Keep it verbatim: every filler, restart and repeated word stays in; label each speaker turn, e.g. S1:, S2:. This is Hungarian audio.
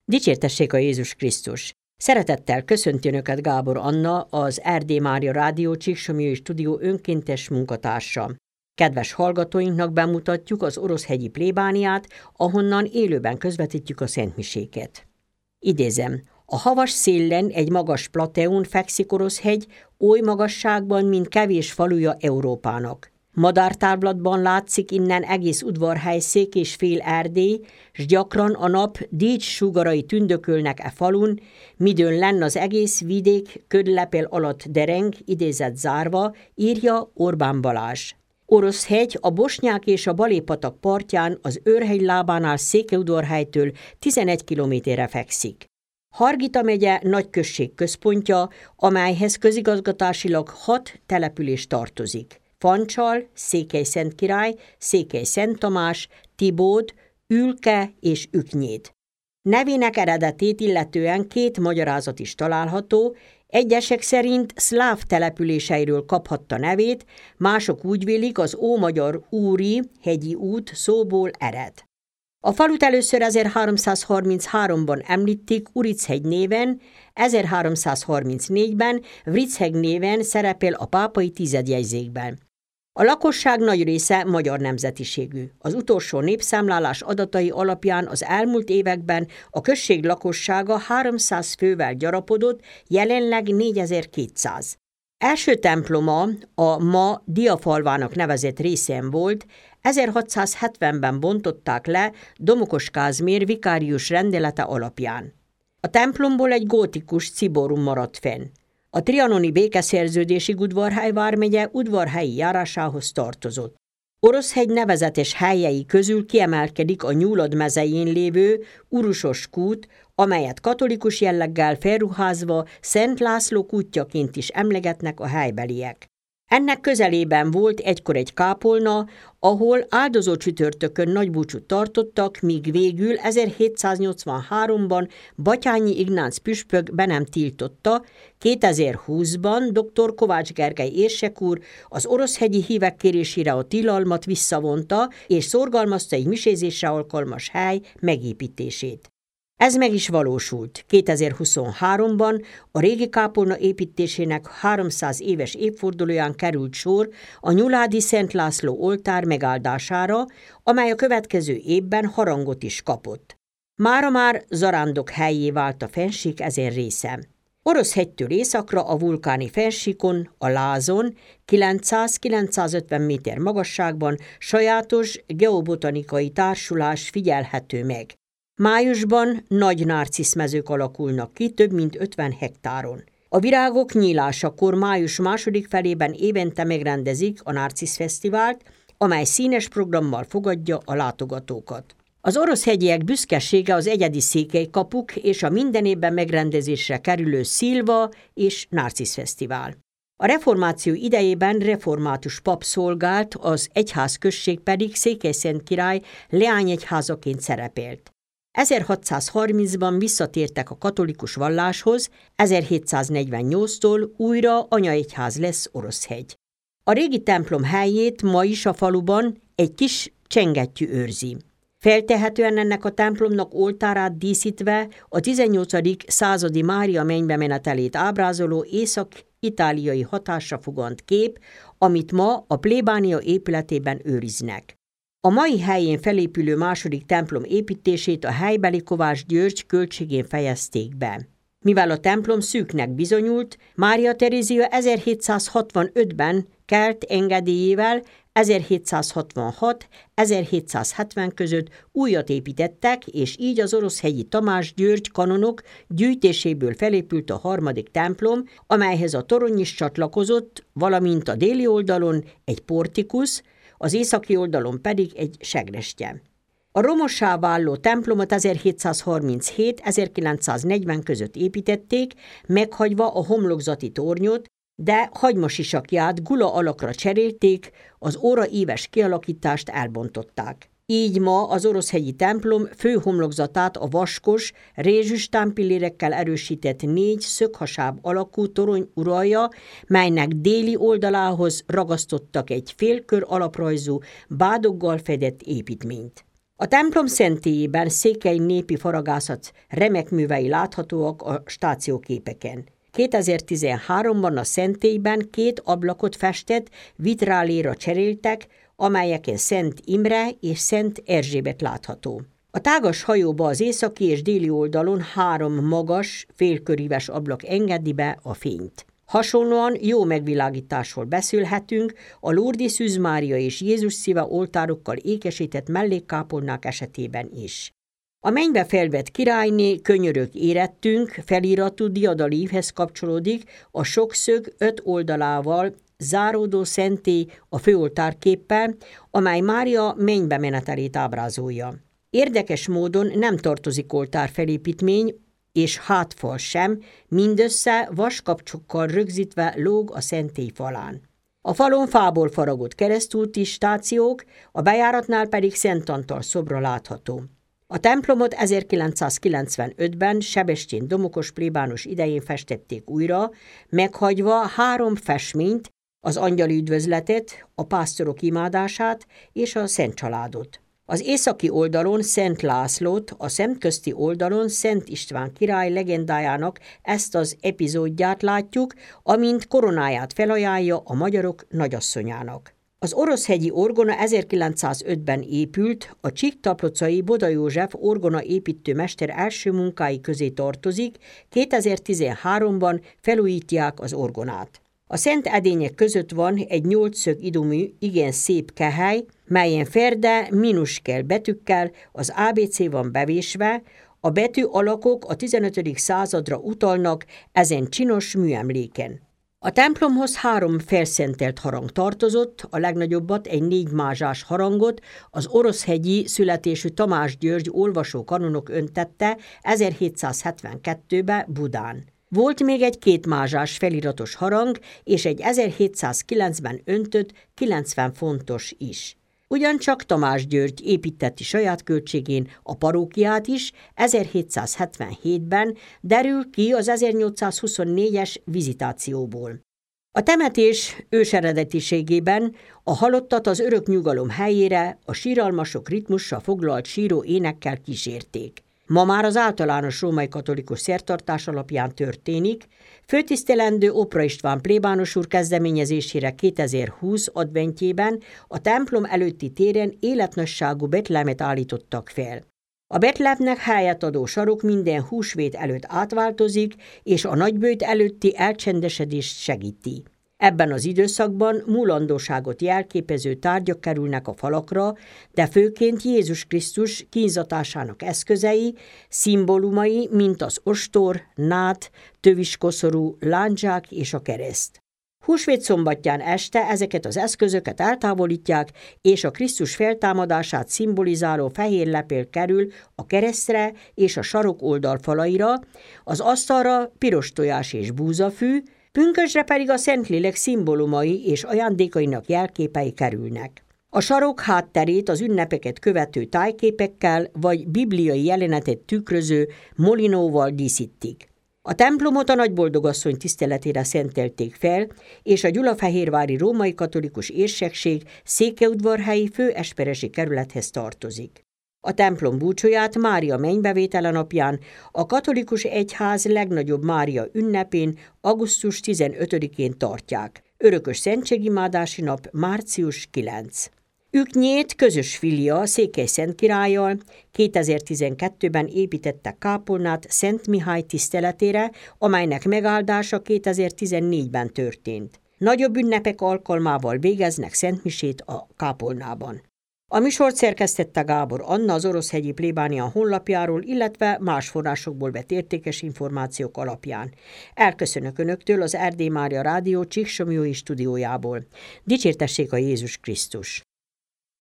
S1: Dicsértessék a Jézus Krisztus! Szeretettel köszönti Önöket Gábor Anna, az Erdély Mária Rádió Csíksomlyai Stúdió önkéntes munkatársa. Kedves hallgatóinknak bemutatjuk az Oroszhegyi plébániát, ahonnan élőben közvetítjük a szentmiséket. Idézem, a havas szélen egy magas plateón fekszik Oroszhegy, oly magasságban, mint kevés faluja Európának. Madártávlatban látszik innen egész udvarhely, szék és fél Erdély, s gyakran a nap dícs sugarai tündökölnek e falun, midőn lenn az egész vidék ködlepel alatt dereng, idézet zárva, írja Orbán Balázs. Oroszhegy a Bosnyák és a Balé-patak partján az Őrhegy lábánál Székelyudvarhelytől tizenegy kilométerre fekszik. Hargita megye nagyközség központja, amelyhez közigazgatásilag hat település tartozik. Fancsal, Székelyszentkirály, Székelyszent Tamás, Tibód, Ülke és Üknyéd. Nevének eredetét illetően két magyarázat is található, egyesek szerint szláv településeiről kaphatta nevét, mások úgy vélik, az ómagyar úri, hegyi út szóból ered. A falut először ezerháromszázharminchárom-ban említik Urichegy néven, ezerháromszázharmincnégyben Vrichegy néven szerepel a pápai tizedjegyzékben. A lakosság nagy része magyar nemzetiségű. Az utolsó népszámlálás adatai alapján az elmúlt években a község lakossága háromszáz fővel gyarapodott, jelenleg négyezer-kétszáz. Első temploma a ma Diafalvának nevezett részén volt, ezerhatszázhetvenben bontották le Domokos Kázmér vikárius rendelete alapján. A templomból egy gótikus ciborum maradt fenn. A trianoni békeszerződésig Udvarhely vármegye udvarhelyi járásához tartozott. Oroszhegy nevezetes helyei közül kiemelkedik a Nyúlad mezején lévő Urusos kút, amelyet katolikus jelleggel felruházva Szent László kútjaként is emlegetnek a helybeliek. Ennek közelében volt egykor egy kápolna, ahol áldozó csütörtökön nagybúcsút tartottak, míg végül ezerhétszáznyolcvanháromban Batthyány Ignác püspök be nem tiltotta, kétezer-húszban dr. Kovács Gergely érsek úr az oroszhegyi hívek kérésére a tilalmat visszavonta, és szorgalmazta egy misézésre alkalmas hely megépítését. Ez meg is valósult. kétezer-huszonháromban a régi kápolna építésének háromszáz éves évfordulóján került sor a nyuládi Szent László oltár megáldására, amely a következő évben harangot is kapott. Mára már zarándok helyé vált a fennsík ezen része. Oroszhegytől északra a vulkáni fennsíkon, a Lázon, kilencszáz-kilencszázötven méter magasságban sajátos geobotanikai társulás figyelhető meg. Májusban nagy nárciszmezők alakulnak ki több mint ötven hektáron. A virágok nyílásakor május második felében évente megrendezik a Nárcisz-fesztivált, amely színes programmal fogadja a látogatókat. Az oroszhegyiek büszkesége az egyedi székelykapuk és a minden évben megrendezésre kerülő Szilva és Nárcisz-fesztivál. A reformáció idejében református pap szolgált, az egyházközség pedig Székelyszentkirály leányegyházaként szerepelt. ezerhatszázharmincban visszatértek a katolikus valláshoz, ezerhétszáznegyvennyolctól újra anyaegyház lesz Oroszhegy. A régi templom helyét ma is a faluban egy kis csengettyű őrzi. Feltehetően ennek a templomnak oltárát díszítve a tizennyolcadik századi Mária mennybe menetelét ábrázoló észak-itáliai hatásra fogant kép, amit ma a plébánia épületében őriznek. A mai helyén felépülő második templom építését a helybeli Kovács György költségén fejezték be. Mivel a templom szűknek bizonyult, Mária Terézia ezerhétszázhatvanötben kelt engedélyével ezerhétszázhatvanhat-ezerhétszázhetven között újat építettek, és így az oroszhegyi Tamás György kanonok gyűjtéséből felépült a harmadik templom, amelyhez a torony is csatlakozott, valamint a déli oldalon egy portikusz, az északi oldalon pedig egy segrestye. A romossá váló templomot ezerhétszázharminchét-ezerkilencszáznegyven között építették, meghagyva a homlokzati tornyot, de hagymasisakját gula alakra cserélték, az óraíves kialakítást elbontották. Így ma az oroszhegyi templom főhomlokzatát a vaskos, rézsüs támpillérekkel erősített négy szöghasáb alakú torony uralja, melynek déli oldalához ragasztottak egy félkör alaprajzú, bádoggal fedett építményt. A templom szentélyében Székely népi faragászat remek művei láthatóak a stációképeken. kétezer-tizenháromban a szentélyben két ablakot festett vitráléra cseréltek, amelyeken Szent Imre és Szent Erzsébet látható. A tágas hajóba az északi és déli oldalon három magas, félköríves ablak engedi be a fényt. Hasonlóan jó megvilágításról beszélhetünk a Lurdi Szűz Mária és Jézus szíve oltárokkal ékesített mellékkápolnák esetében is. A mennybe felvett királyné könyörök érettünk feliratú diadalívhez kapcsolódik a sokszög öt oldalával záródó szentély a főoltárképpel, amely Mária mennybe menetelét ábrázolja. Érdekes módon nem tartozik oltárfelépítmény, és hátfal sem, mindössze vaskapcsokkal rögzítve lóg a szentély falán. A falon fából faragott keresztúti stációk, a bejáratnál pedig Szent Antal szobra látható. A templomot ezerkilencszázkilencvenötben Sebestyén Domokos plébános idején festették újra, meghagyva három festményt, az angyali üdvözletet, a pásztorok imádását és a Szent Családot. Az északi oldalon Szent Lászlót, a szemközti oldalon Szent István király legendájának ezt az epizódját látjuk, amint koronáját felajánlja a magyarok nagyasszonyának. Az Oroszhegyi orgona ezerkilencszázötben épült, a csíktaplocai Boda József orgona építőmester első munkái közé tartozik, kétezer-tizenháromban felújítják az orgonát. A szent edények között van egy nyolcszög idumű, igen szép kehely, melyen ferde minuskel betűkkel az á bé cé van bevésve, a betű alakok a tizenötödik századra utalnak ezen csinos műemléken. A templomhoz három felszentelt harang tartozott, a legnagyobbat egy négy mázsás harangot az oroszhegyi születésű Tamás György olvasó kanonok öntette ezerhétszázhetvenkettőben Budán. Volt még egy kétmázsás feliratos harang és egy ezerhétszázkilencben öntött kilencven fontos is. Ugyancsak Tamás György építetti saját költségén a parókiát is ezerhétszázhetvenhétben, derül ki az ezernyolcszázhuszonnégyes vizitációból. A temetés őseredetiségében a halottat az örök nyugalom helyére a síralmasok ritmussal foglalt síró énekkel kísérték. Ma már az általános római katolikus szertartás alapján történik, főtisztelendő Opra István plébános úr kezdeményezésére kétezer-húsz adventjében a templom előtti téren életnagyságú betlemet állítottak fel. A betlemnek helyet adó sarok minden húsvét előtt átváltozik, és a nagyböjt előtti elcsendesedést segíti. Ebben az időszakban mulandóságot jelképező tárgyak kerülnek a falakra, de főként Jézus Krisztus kínzatásának eszközei, szimbólumai, mint az ostor, nád, töviskoszorú, lándzsák és a kereszt. Húsvét szombatján este ezeket az eszközöket eltávolítják, és a Krisztus feltámadását szimbolizáló fehér lepél kerül a keresztre és a sarok oldalfalaira, az asztalra piros tojás és búzafű, pünkösdre pedig a Szentlélek szimbólumai és ajándékainak jelképei kerülnek. A sarok hátterét az ünnepeket követő tájképekkel vagy bibliai jelenetet tükröző molinóval díszítik. A templomot a Nagyboldogasszony tiszteletére szentelték fel, és a gyulafehérvári római katolikus érsekség székeudvarhelyi főesperesi kerülethez tartozik. A templom búcsúját Mária mennybevétele napján, a katolikus egyház legnagyobb Mária ünnepén, augusztus tizenötödikén tartják. Örökös szentségimádási nap március kilencedike. Üknyét közös filia Székely Szent királlyal kétezer-tizenkettőben építettek kápolnát Szent Mihály tiszteletére, amelynek megáldása kétezer-tizennégyben történt. Nagyobb ünnepek alkalmával végeznek szentmisét a kápolnában. A műsort szerkesztette Gábor Anna az Oroszhegyi plébánia honlapjáról, illetve más forrásokból vett értékes információk alapján. Elköszönök Önöktől az Erdély Mária Rádió Csíksomlyói stúdiójából. Dicsértessék a Jézus Krisztus!